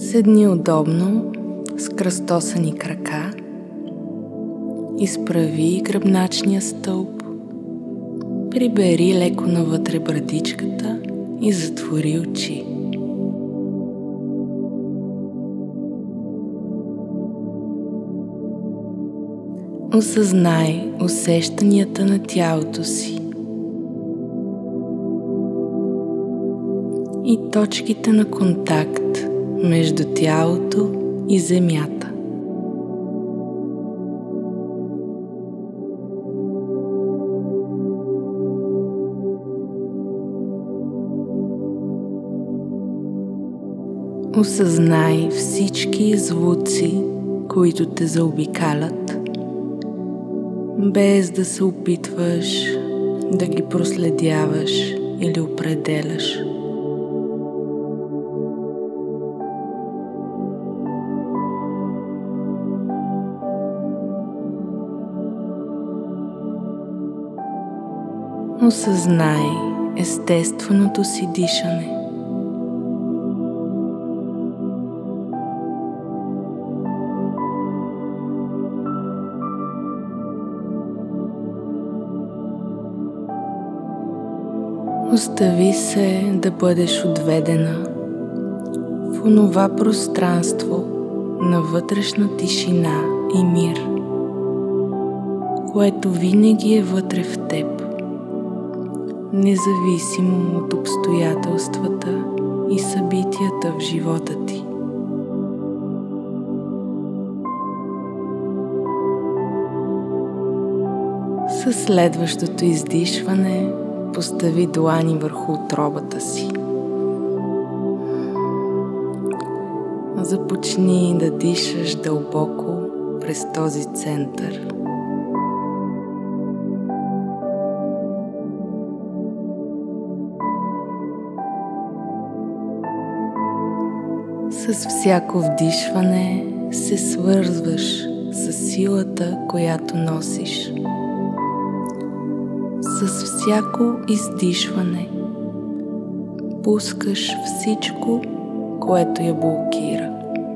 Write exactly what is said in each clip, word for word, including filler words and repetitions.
Седни удобно с кръстосани крака, изправи гръбначния стълб, прибери леко навътре брадичката и затвори очи. Осъзнай усещанията на тялото си и точките на контакт между тялото и земята. Осъзнай всички звуци, които те заобикалят, без да се опитваш да ги проследяваш или определяш. Осъзнай естественото си дишане. Остави се да бъдеш отведена в онова пространство на вътрешна тишина и мир, което винаги е вътре в теб, независимо от обстоятелствата и събитията в живота ти. Със следващото издишване постави длани върху утробата си. Започни да дишаш дълбоко през този център. С всяко вдишване се свързваш с силата, която носиш. С всяко издишване пускаш всичко, което я блокира.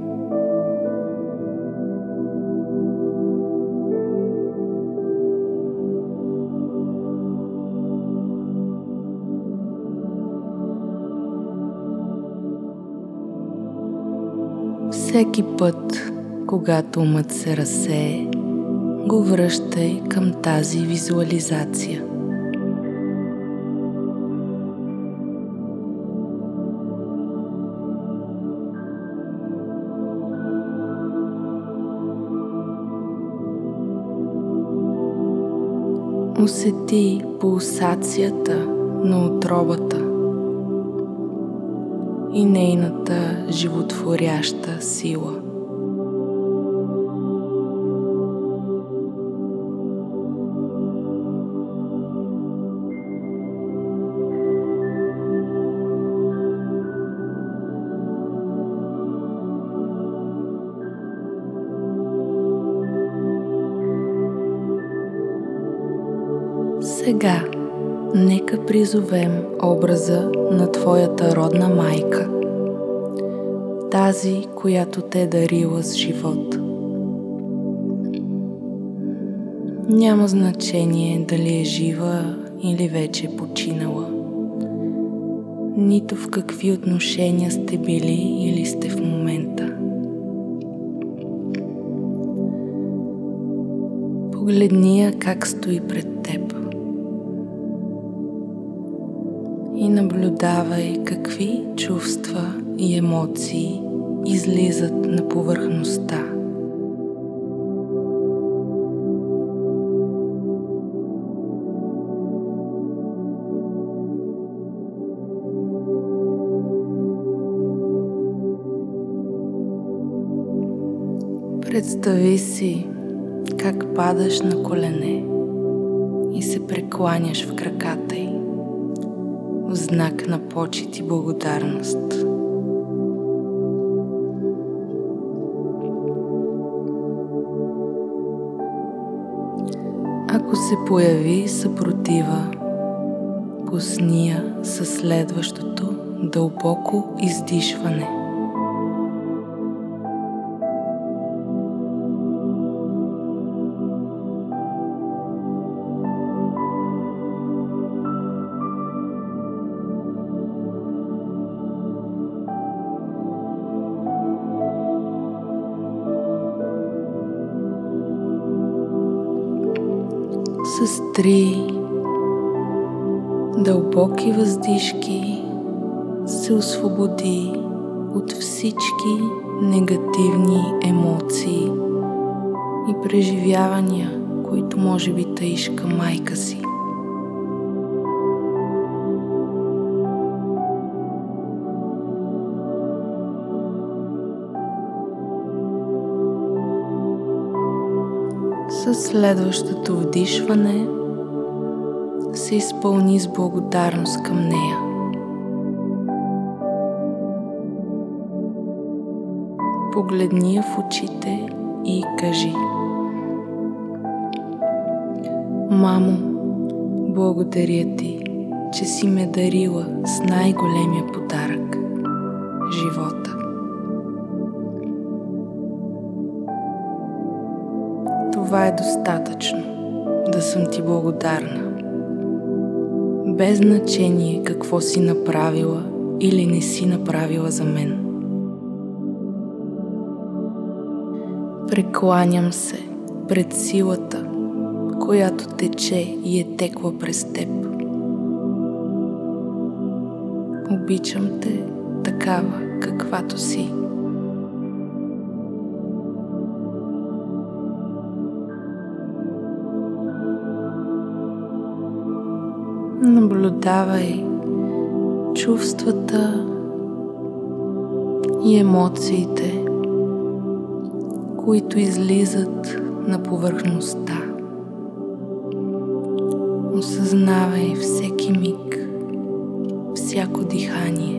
Всеки път, когато умът се разсее, го връщай към тази визуализация. Усети пулсацията на утробата и нейната животворяща сила. Сега нека призовем образа на твоята родна майка, тази, която те е дарила с живот. Няма значение дали е жива или вече е починала, нито в какви отношения сте били или сте в момента. Погледни я как стои пред теб и наблюдавай какви чувства и емоции излизат на повърхността. Представи си как падаш на колене и се прекланяш в краката й в знак на почит и благодарност. Ако се появи съпротива, пусни я със следващото дълбоко издишване. С три дълбоки въздишки се освободи от всички негативни емоции и преживявания, които може би таиш към майка си. Със следващото вдишване се изпълни с благодарност към нея. Погледни я в очите и кажи: Мамо, благодаря ти, че си ме дарила с най-големия подарък – живота. Това е достатъчно да съм ти благодарна. Без значение какво си направила или не си направила за мен. Прекланям се пред силата, която тече и е текла през теб. Обичам те такава, каквато си. Наблюдавай чувствата и емоциите, които излизат на повърхността. Осъзнавай всеки миг, всяко дихание.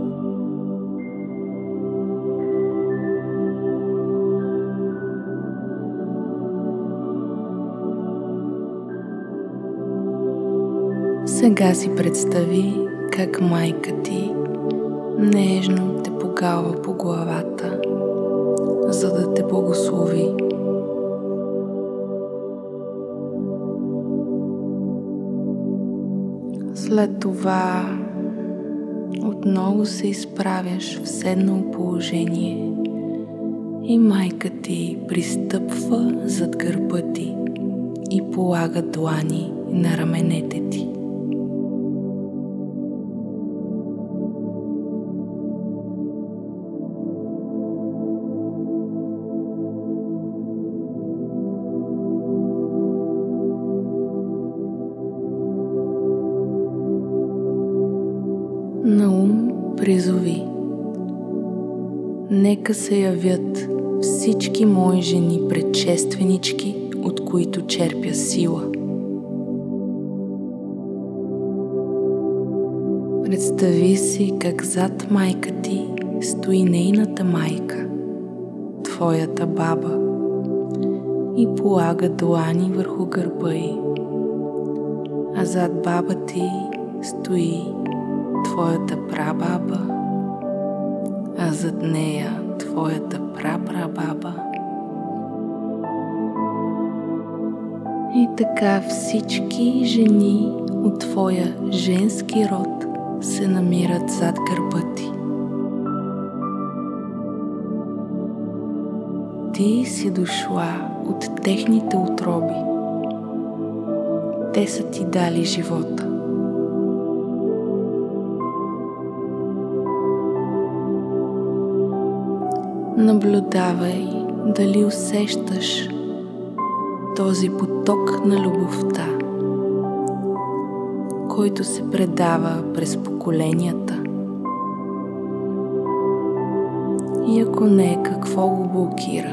Сега си представи как майка ти нежно те погалва по главата, за да те благослови. След това отново се изправяш в седнало положение и майка ти пристъпва зад гърба ти и полага длани на раменете ти. На ум призови: нека се явят всички мои жени предшественички, от които черпя сила. Представи си как зад майка ти стои нейната майка, твоята баба, и полага длани върху гърба й, а зад баба ти стои твоята прабаба, а зад нея твоята прапрабаба. И така всички жени от твоя женски род се намират зад гърба ти. Ти си дошла от техните утроби. Те са ти дали живота. Наблюдавай дали усещаш този поток на любовта, който се предава през поколенията. И ако не, какво го блокира?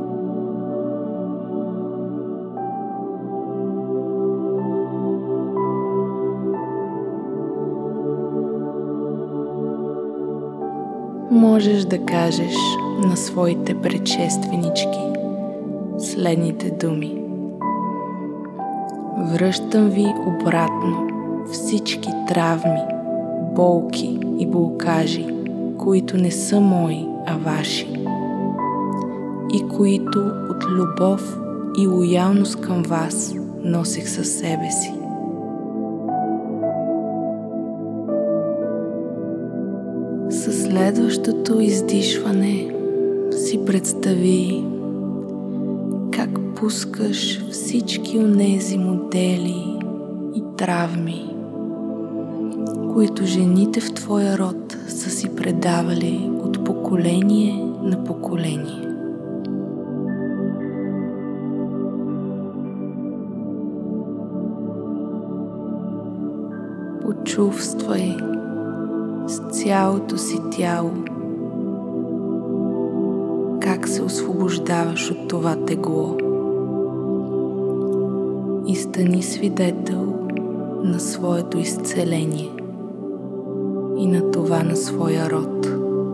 Можеш да кажеш на своите предшественички следните думи: връщам ви обратно всички травми, болки и блокажи, които не са мои, а ваши, и които от любов и лоялност към вас носех със себе си. Със следващото издишване си представи как отпускаш всички онези модели и травми, които жените в твоя род са си предавали от поколение на поколение. Почувствай с цялото си тяло как се освобождаваш от това тегло и стани свидетел на своето изцеление и на това на своя род.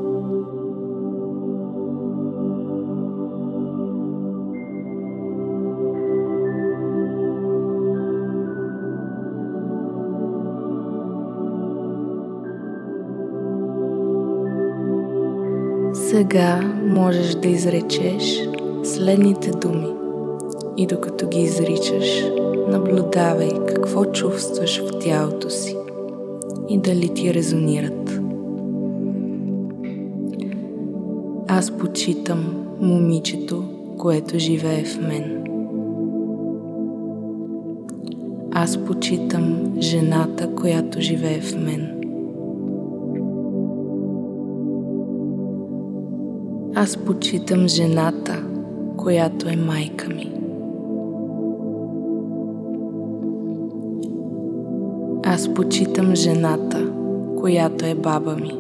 Сега можеш да изречеш следните думи и докато ги изричаш, наблюдавай какво чувстваш в тялото си и дали ти резонират. Аз почитам момичето, което живее в мен. Аз почитам жената, която живее в мен. Аз почитам жената, която е майка ми. Аз почитам жената, която е баба ми.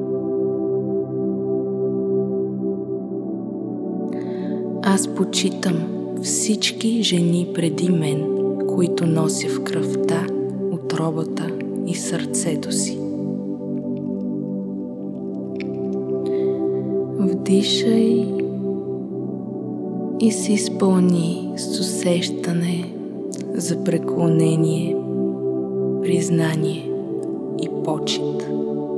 Аз почитам всички жени преди мен, които нося в кръвта, утробата и сърцето си. Вдишай и се изпълни с усещане за преклонение, признание и почит.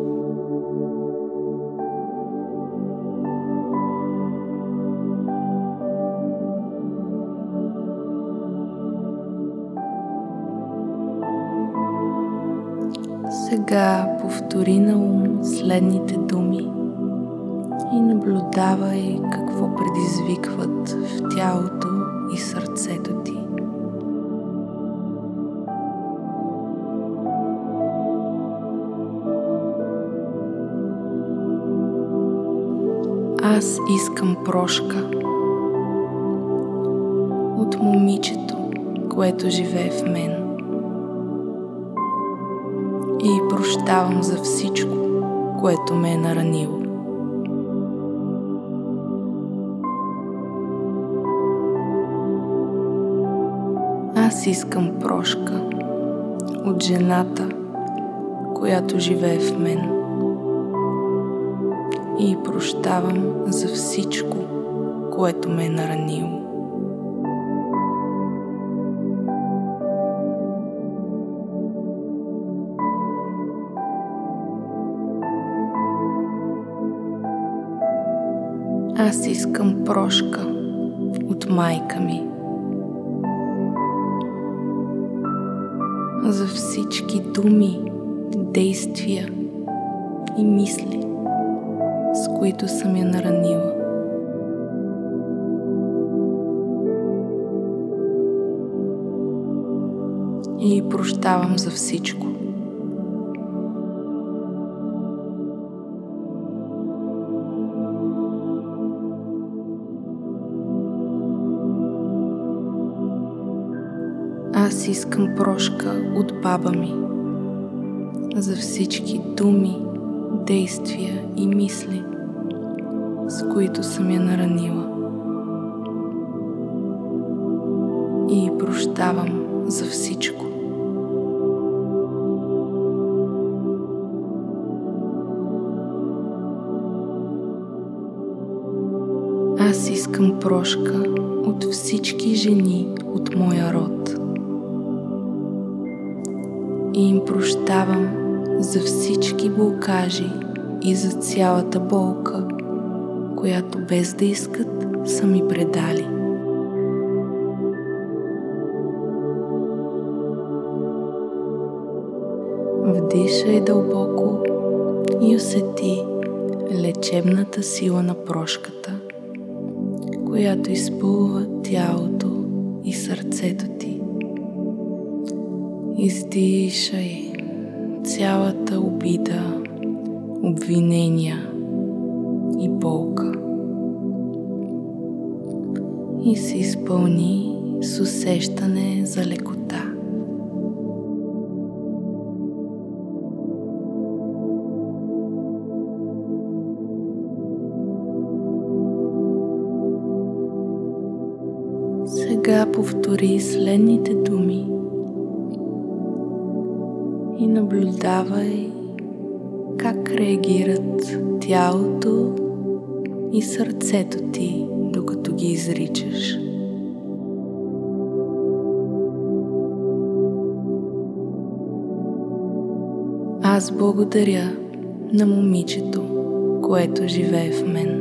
Сега повтори на ум следните думи и наблюдавай какво предизвикват в тялото и сърцето ти. Аз искам прошка от момичето, което живее в мен. И прощавам за всичко, което ме е наранило. Аз искам прошка от жената, която живее в мен. И прощавам за всичко, което ме е наранило. Аз искам прошка от майка ми за всички думи, действия и мисли, с които съм я наранила. И прощавам за всичко. Аз искам прошка от баба ми за всички думи, действия и мисли, с които съм я наранила. И прощавам за всичко. Аз искам прошка от всички жени от моя род. И им прощавам за всички блокажи и за цялата болка, която без да искат са ми предали. Вдишай дълбоко и усети лечебната сила на прошката, която изпълва тялото и сърцето ти. Издишай цялата обида, обвинения и болка и се изпълни с усещане за лекота. Сега повтори следните думи и наблюдавай как реагират тялото и сърцето ти, докато ги изричаш. Аз благодаря на момичето, което живее в мен.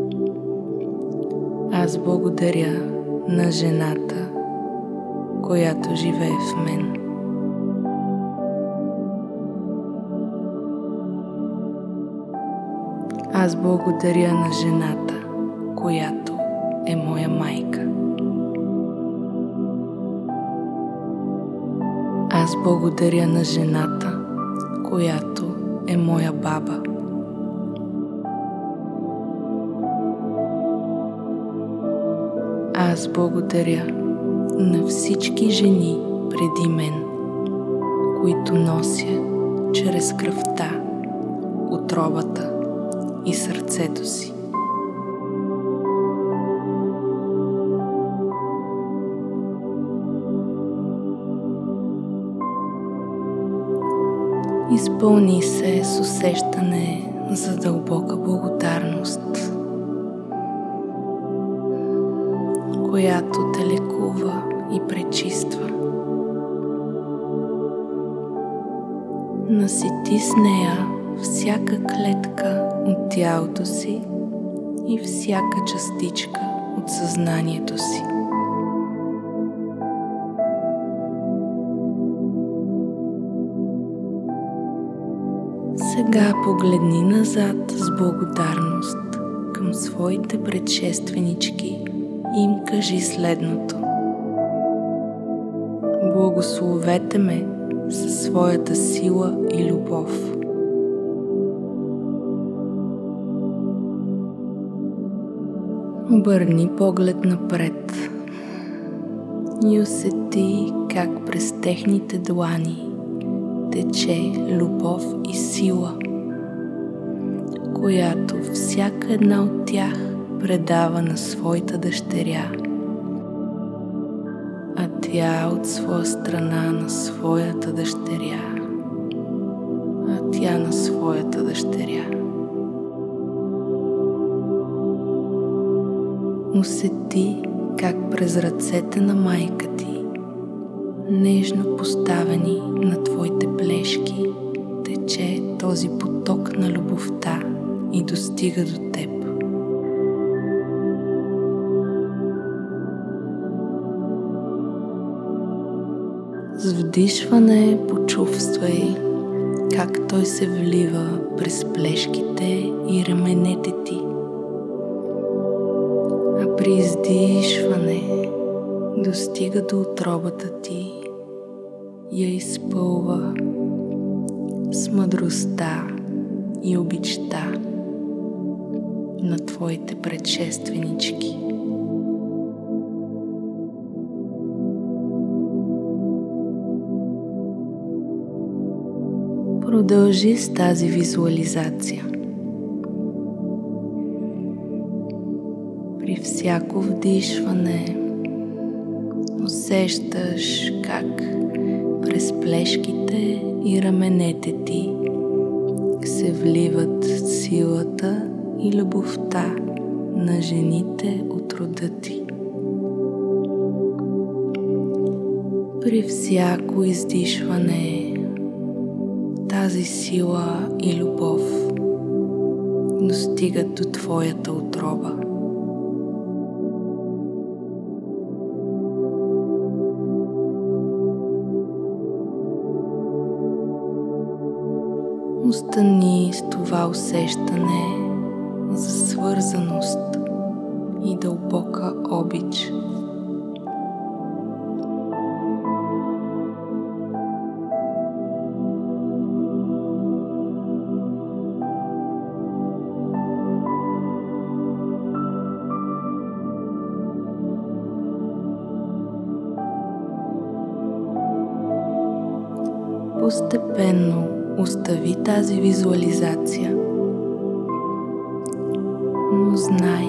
Аз благодаря на жената, която живее в мен. Аз благодаря на жената, която е моя майка. Аз благодаря на жената, която е моя баба. Аз благодаря на всички жени преди мен, които нося чрез кръвта, утробата и сърцето си. Изпълни се с усещане за дълбока благодарност, която те лекува и пречиства. Насити с нея всяка клетка от тялото си и всяка частичка от съзнанието си. Сега погледни назад с благодарност към своите предшественички и им кажи следното: благословете ме със своята сила и любов. Обърни поглед напред и усети как през техните длани тече любов и сила, която всяка една от тях предава на своята дъщеря, а тя от своя страна на своята дъщеря, а тя на своята дъщеря. Усети как през ръцете на майка ти, нежно поставени на твоите плешки, тече този поток на любовта и достига до теб. С вдишване почувствай как той се влива през плешките и раменете ти, а при издишване достига до утробата ти и я изпълва с мъдростта и обичта на твоите предшественички. Продължи с тази визуализация. При всяко вдишване усещаш как през плешките и раменете ти се вливат силата и любовта на жените от рода ти. При всяко издишване тази сила и любов достигат до твоята утроба. Остани с това усещане за свързаност и дълбока обич Постепенно остави тази визуализация, но знай,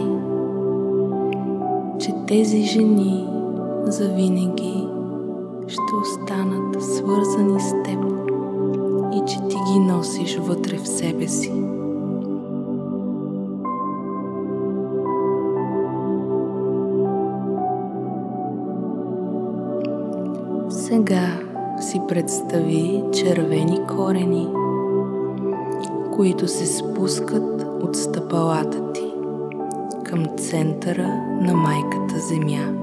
че тези жени завинаги ще останат свързани с теб и че ти ги носиш вътре в себе си. Сега си представи червени корени, които се спускат от стъпалата ти към центъра на майката Земя.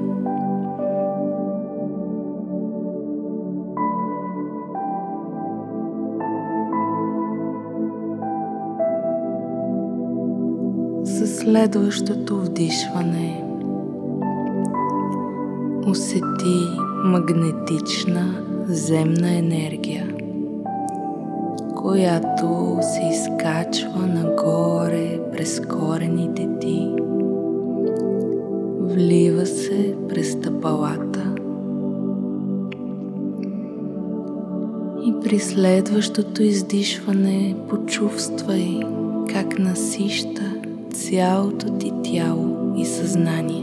Със следващото вдишване усети магнетична земна енергия, която се изкачва нагоре през корените ти, влива се през стъпалата и при следващото издишване почувствай как насища цялото ти тяло и съзнание.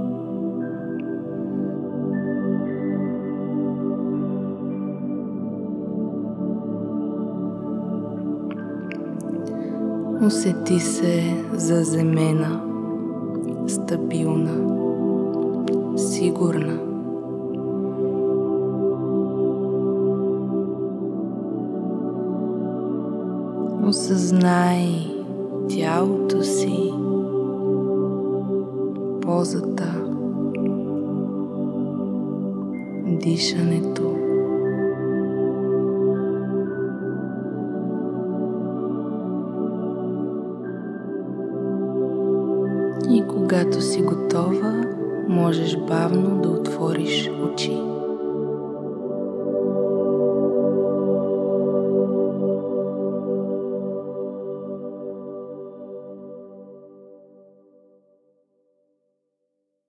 Усети се заземена, стабилна, сигурна. Осъзнай тялото си, позата, дишането. И когато си готова, можеш бавно да отвориш очи.